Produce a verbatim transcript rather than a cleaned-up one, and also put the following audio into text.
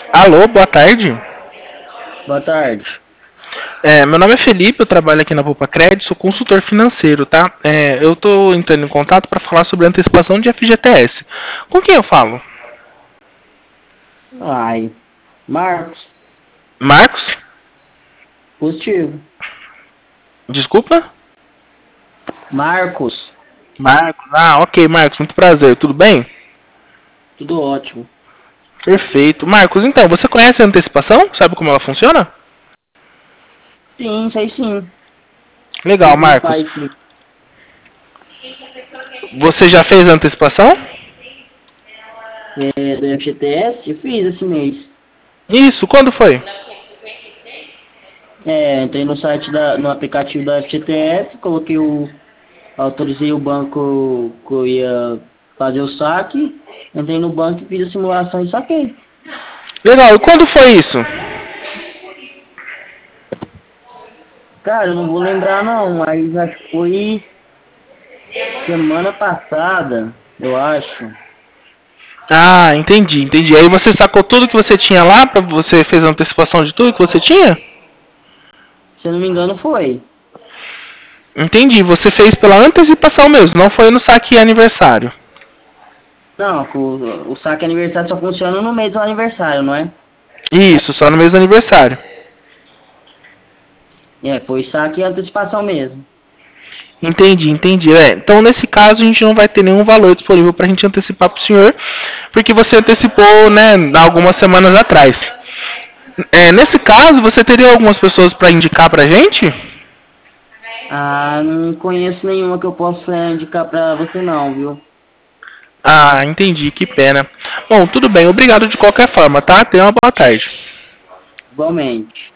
Alô, boa tarde. Boa tarde. É, meu nome é Felipe, eu trabalho aqui na Poupa Crédito, sou consultor financeiro, tá? É, eu estou entrando em contato para falar sobre a antecipação de F G T S. Com quem eu falo? Ai, Marcos, Marcos? positivo. Desculpa? Marcos, Marcos. Ah, ok, Marcos, muito prazer, tudo bem? tudo ótimo. Perfeito. Marcos, então, você conhece a antecipação? Sabe como ela funciona? Sim, sei sim. Legal, Fiz no Marcos. site Você já fez a antecipação? é, do F G T S, eu fiz esse mês. Isso, quando foi? É, entrei no site da, no aplicativo da F G T S, coloquei o, autorizei o banco que eu ia fazer o saque, entrei no banco e fiz a simulação e saquei. Legal, e quando foi isso? Cara, eu não vou lembrar não, mas acho que foi semana passada, eu acho. Ah, entendi, entendi. Aí você sacou tudo que você tinha lá, pra você fez a antecipação de tudo que você tinha? Se eu não me engano foi. Entendi, você fez pela antecipação mesmo, não foi no saque aniversário. Não, o, o saque aniversário só funciona no mês do aniversário, não é? Isso, só no mês do aniversário. É, foi saque e antecipação mesmo. Entendi, entendi. É, então nesse caso a gente não vai ter nenhum valor disponível para a gente antecipar para o senhor, porque você antecipou, né, há algumas semanas atrás. É, nesse caso, você teria algumas pessoas para indicar para a gente? Ah, não conheço nenhuma que eu possa indicar pra você não, viu? Ah, entendi, que pena. Bom, tudo bem, obrigado de qualquer forma, tá? Tenha uma boa tarde. Igualmente.